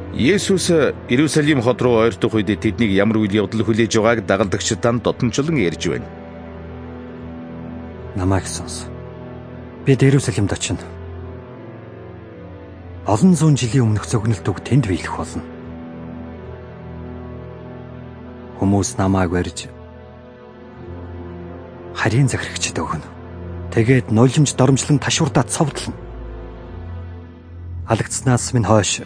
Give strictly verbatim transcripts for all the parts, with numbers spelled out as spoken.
Есүс Иерусалим хот руу ойртох үед тэднийг ямар үйл явдал хүлээж байгааг дагалдагчдаа дотнчлон ярьж байна. Намайг сонс. Бид Иерусалимд очино. Олон зуун жилийн өмнөх зөгнөлт үг тэнд биелэх болно. Хүмүүс намайг барьж харийн захирагчд өгнө. Тэгээд нулимж доромжлон ташуурдаад цовдлно. Алагдснаас минь хойш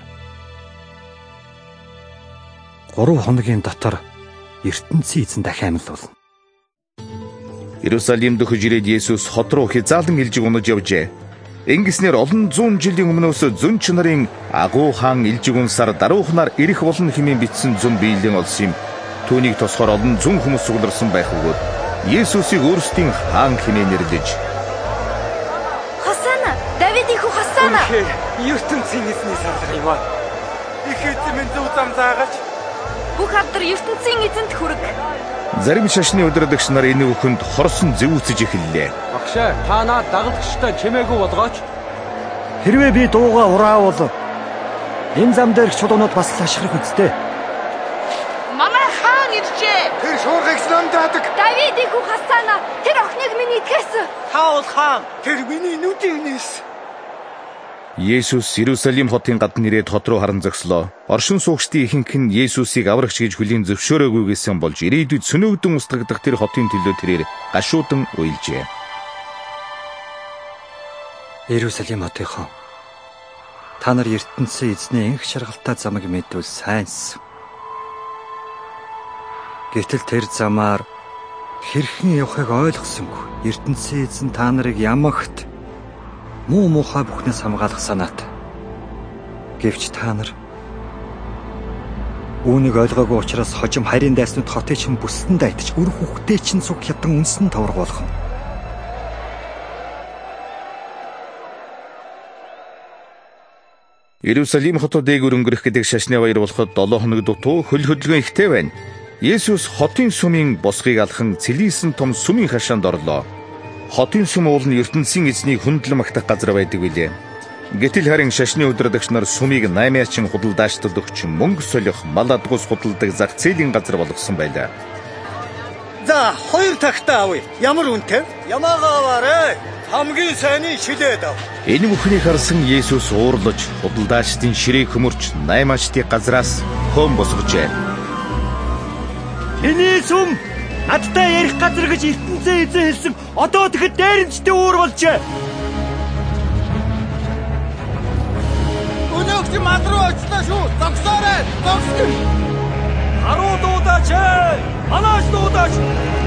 гурав хоногийн дотор ертөнцийн эзэн дахин амьлуулна. Иерусалимд хож ирээд Есүс хот руу хязаалан илжиг унаж явжээ. Ингэснээр олон зуун жилийн өмнөөс зүнч нарын агуу хаан илжиг унсаар даруухнаар ирэх болно хэмээн бичсэн зүн биелийн олсон юм. Түүнийг тосгоор олон зуун хүмүүс сугларсан байх бөгөөд Есүсийг өөрсдийн хаан хэмээн нэрлэж Хосана, Давидын хүү Хосана. ертөнцийн эзний сарлага юм аа. Их эзэн минь зөв зам заагаач. Бүх алдар ертөнцийн эзэнт хүрэг. зарим шашны удирдагч нар энэ бүхэнд хорсон зэвүүцэж эхэллээ. Багшаа, та наад дагалдагчтай чимээгүй болгооч. Хэрвээ би дууга ураавал энэ зам дээрх чулуунууд бас ашиглах үстэй. Манай хаан иржээ. Тэр шуургагч намдаадаг. Давидын хүү Хосана, тэр охиныг минь итгэсэн. Таул хаан, тэр миний нүдийн нээс. Есүс Иерусалим хотын гадна ирээд хот руу харан зогслоо. Оршин суугчдын ихэнх нь Есүсийг аврагч гэж хүлийн зөвшөөрөөгүйгээсэн болж ирээдүйд сөнөөгдөн устгагдах тэр хотын төлөө тэрээр гашуудан уйлжээ. Иерусалим хотынхон, та нар ертөнцийн эзний энх шаргалтай замыг мэдвэл сайнс. Гэтэл тэр замаар хэрхэн явахыг ойлгосонгүй. ертөнцийн эзэн та нарыг ямагт муу муухай бүхнээс хамгаалах санаатай. Гэвч та нар үүнийг ойлгоогүй учраас хожим харийн дайснууд хотыг чинь бүсдэн дайтаж үр хүүхдээ чинь цуг хятан үнсэн тавраг болгоно. Иерусалим хотод дээгүүр өнгөрөх гэдэг шашны баяр болоход долоо хоног дутуу хөл хөдөлгөөн ихтэй байна. Есүс хотын сүмийн босгыг алхан цэлийсэн том сүмийн хашаанд орлоо. Хотын сүм уул нь ертөнцийн эзнийг хүндлэн магтах газар байдаг билээ. Гэтэл харин шашны удирдагч нар сүмийг наймаачин худалдаачдад өгч мөнгө солих, мал адгуус худалдаг зах зээлийн газар болгосон байлаа. За, хоёр тагтаа авъя. Ямар үнэтэй? Ямаагаа аваарэ. Хамгийн сайныг шилээд ав. Энэ бүхнийг харсан Есүс уурлаж, худалдаачдын ширээг хөмөрч, наймаачдын газраас хөм босгожээ. Эний сүм надтай ярих газар гэж ертөнцийн эзэн хэлсэн. Одоо тэгэхэд дээрэмчтэй өөр болжээ. Өнөөгч мал руу очлоо шүү. Зогсоорой. Зогсгоо. Харуу дуудаач. Манаас дуудаач.